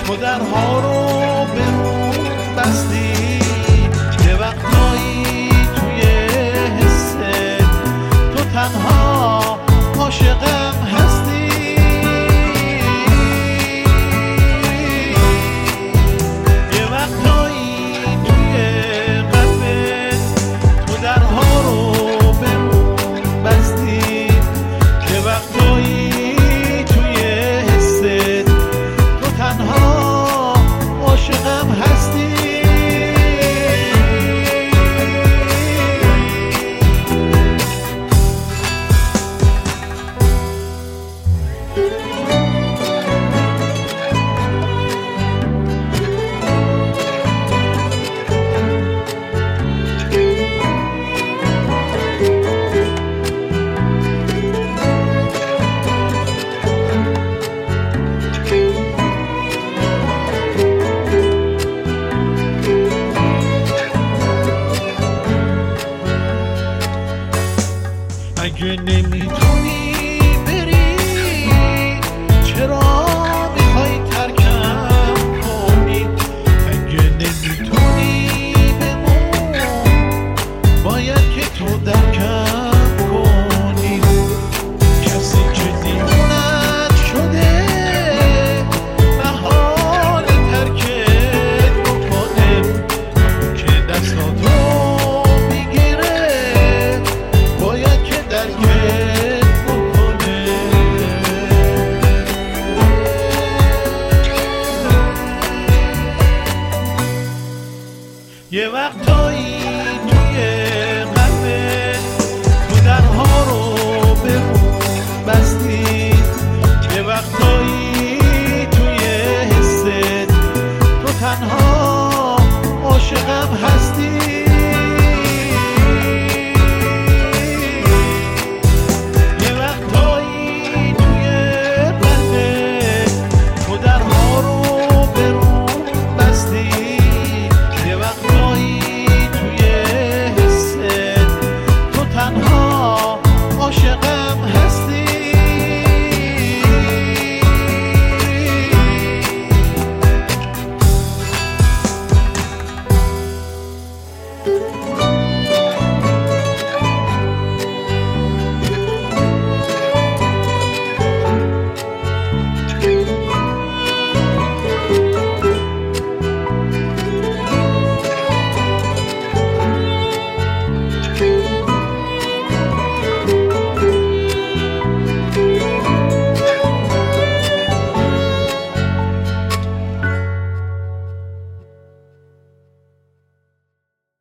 تو درها رو به رو بستی، یه وقتایی توی حسه تو تنها عاشقم هستی. یه وقتایی توی قلبت تو درها رو به رو بستی، یه وقتایی توی حسه تو تنها عاشقم هستی. اگه نمیتونی بری چرا میخوای ترکم کنی؟ اگه نمیتونی بمون باید که تو درکم کنی. کسی که دیوونت شده محال ترکت بکنه، که دستاتو میگیره باید که درکت بکنه. یه وقتایی توی قلبت تو درها رو به رو بستی، یه وقتایی